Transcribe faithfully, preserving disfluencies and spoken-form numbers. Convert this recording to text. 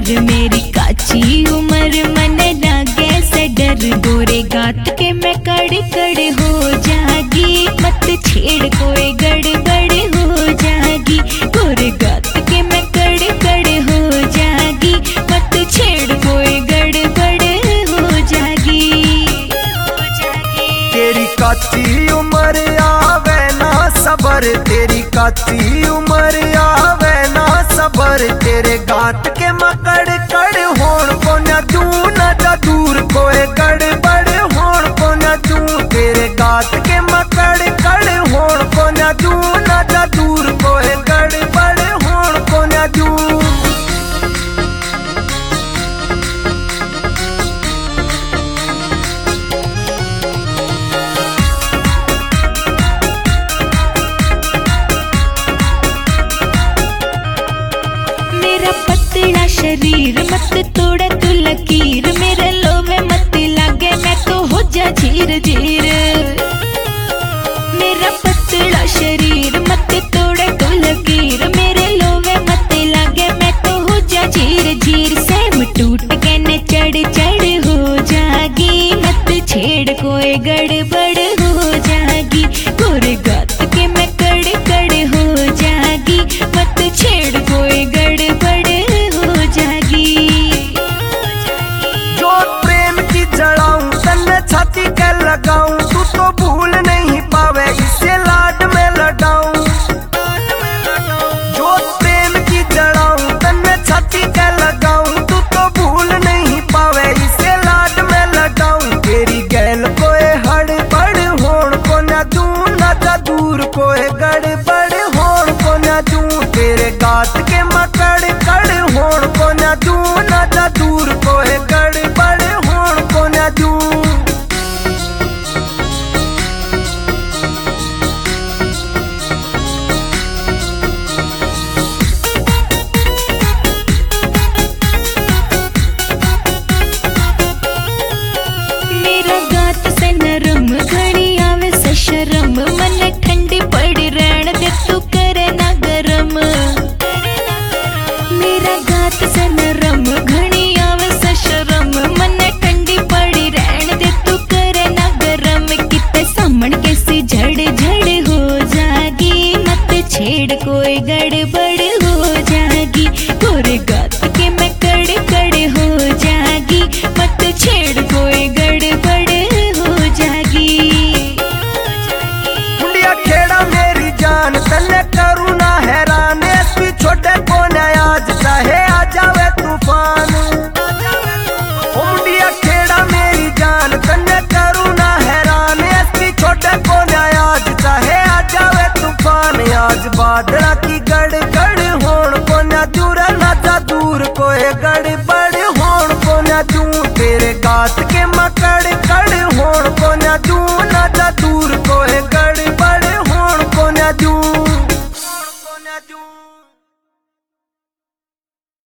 कर मेरी काची उम्र मन लागे से डर गोरे गात के मैं कड़ कड़ हो जागी मत छेड़ कोई गड़बड़ हो जागी गोरे गात के मैं कड़ कड़ हो जागी मत छेड़ कोई गड़बड़ हो जागी तेरी काची उम्र आवे ना सबर तेरी काची उम्र आवे ना सबर तेरे गात के मकड़ कड़ होण को न दू न जा दूर कोई गड़बड़ होण को न दू तेरे गात के मकड़ कड़ होण को न दू न जा दूर कोई गड़बड़ होण को न दू। पतला शरीर मत तोड़ा तू लकीर मेरे लोवे मत लागे मैं तो हो जा झीर झीर मेरा पतला शरीर मत तोड़ा तू लकीर मेरे लोवे मत लागे मैं तो हो जा झीर झीर सेम टूट के न चढ़ चढ़ हो जागी मत छेड़ कोई गड़बड़ हो जागी गोरे गात के मैं कड़ कड़ हो जागी मत छेड़ कोई गड़बड़ छाती के लगाऊं तू तो भूल नहीं पावे इसे लाड में लडाऊं जो प्रेम की जड़ाऊं तन्ने छाती के लगाऊं तू तो भूल नहीं पावे इसे लाड में लडाऊं तेरी गैल कोई हड़बड़ होण को न दू न जा दूर कोई गड़बड़ होण को न दू तेरे गात के मकड़ कड़ होण को न दू न जा दूर कोई गड़बड़ होण को न दू। शर्म मन ठंडी पड़ रहन दे तू करे ना गरम मेरा गात से नरम घनी आवे से शर्म मन ठंडी पड़ रहन दे तू करे ना गरम किते सामन के सी झड़ झड़ हो जागी मत छेड़ कोई गड़बड़ हो जागी गोरे गात के मैं कड़ कड़ हो जागी मत छेड़ कोई गड़बड़ हो जागी तन्ने करूँ ना हैरान एसपी छोटे को आज चाहे आ जावे तूफान मुंडिया खेड़ा मेरी जान तन्ने करूँ ना हैरान एसपी छोटे को आज चाहे आ जावे तूफान आज बादला की गड़गड़ होण को न दूर न जा दूर कोई गड़बड़ होण को न दू तेरे गात के